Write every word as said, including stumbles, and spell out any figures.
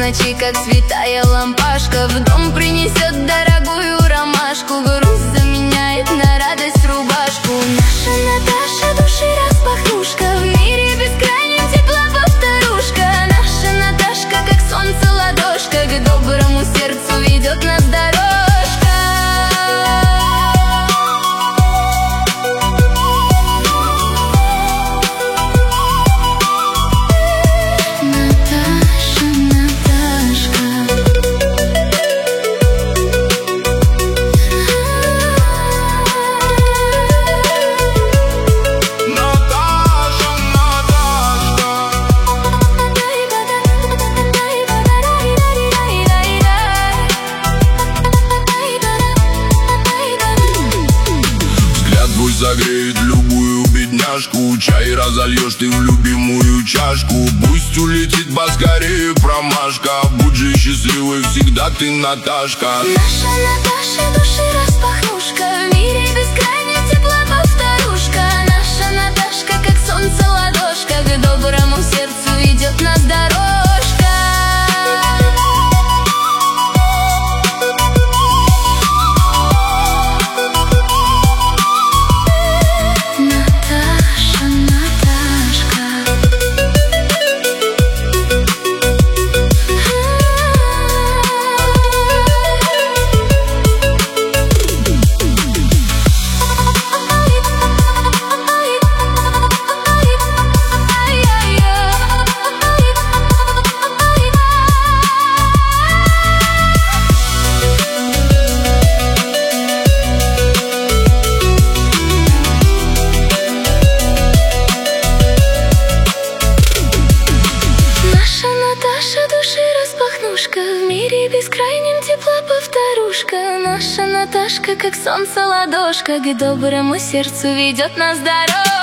ночи, как святая лампашка, в дом принесет дорогую ромашку, грусть заменяет на радость рубашку. Наша Наташа, души распахнушка, в мире бескрайнем тепла повторушка. Наша Наташка, как солнце ладошка, к доброму сердцу ведет нас дорожка. Загреет любую бедняжку, чай разольешь ты в любимую чашку. Пусть улетит поскорее промашка, будь же счастливой всегда ты, Наташка. Наша Наташа, души распахнушка, в мире бескрайнем тепла повторушка. Наша Наташка, как солнце ладошка, к доброму сердцу ведет нас дорожка. В мире бескрайнем тепла повторушка. Наша Наташка, как солнце ладошка, к доброму сердцу ведет нас дорожка.